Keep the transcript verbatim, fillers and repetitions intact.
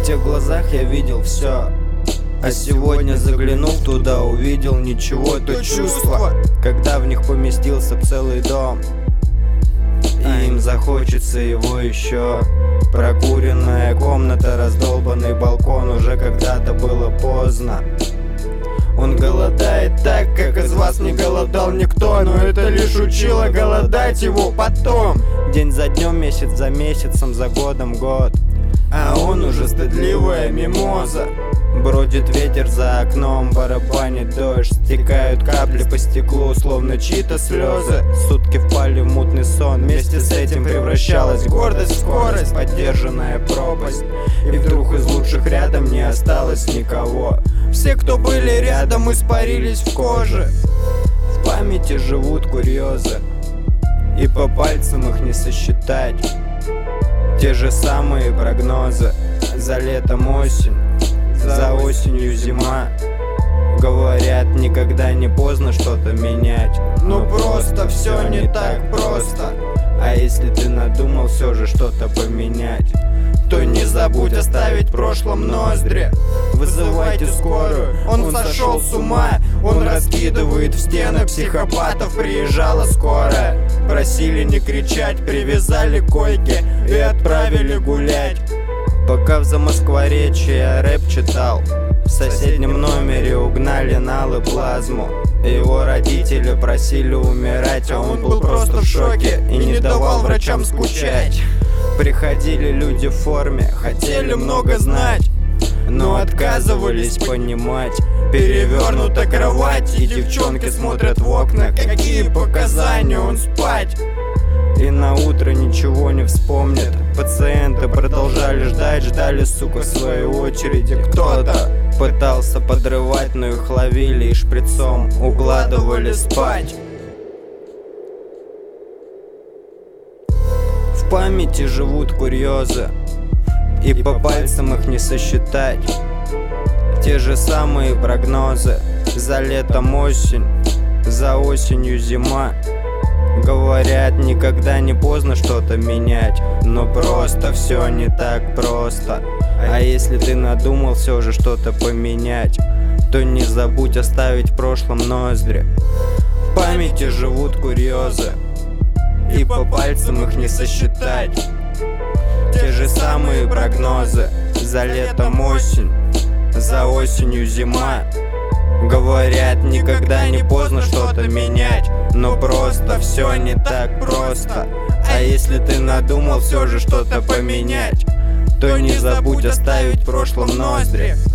В тех глазах я видел все, а сегодня, заглянув туда, увидел ничего. То чувство, когда в них поместился целый дом, и им захочется его еще. Прокуренная комната, раздолбанный балкон, уже когда-то было поздно. Он голодает так, как из вас не голодал никто, но это лишь учило голодать его потом. День за днем, месяц за месяцем, за годом год, а он уже стыдливая мимоза. Бродит ветер за окном, барабанит дождь, стекают капли по стеклу, словно чьи-то слезы. Сутки впали в мутный сон, вместе с этим превращалась гордость в скорость, поддержанная пропасть. И вдруг из лучших рядом не осталось никого. Все, кто были рядом, испарились в коже. В памяти живут курьезы, и по пальцам их не сосчитать. Те же самые прогнозы: за летом осень, за осенью зима. Говорят, никогда не поздно что-то менять, но просто все не так просто. А если ты надумал все же что-то поменять, то не забудь оставить в прошлом ноздри. Вызывайте скорую, он сошел с ума. Он раскидывает в стены психопатов. Приезжала скорая, просили не кричать, привязали к койке и отправили гулять. Пока в Замоскворечье я рэп читал, в соседнем номере угнали нал и плазму. Его родители просили умирать, а он был просто в шоке и не давал врачам скучать. Приходили люди в форме, хотели много знать, но отказывались понимать. Перевернута кровать, и девчонки смотрят в окна. Какие показания он спать? И на утро ничего не вспомнит. Пациенты продолжали ждать, ждали, сука, своей очереди. Кто-то пытался подрывать, но их ловили и шприцом укладывали спать. В памяти живут курьезы, и по пальцам их не сосчитать. Те же самые прогнозы: за летом осень, за осенью зима. Говорят, никогда не поздно что-то менять, но просто все не так просто. А если ты надумал все же что-то поменять, то не забудь оставить в прошлом ноздри. В памяти живут курьезы, и по пальцам их не сосчитать. Те же самые прогнозы: за летом осень, за осенью зима. Говорят, никогда не поздно что-то менять, но просто все не так просто. А если ты надумал все же что-то поменять, то не забудь оставить в прошлом ноздри.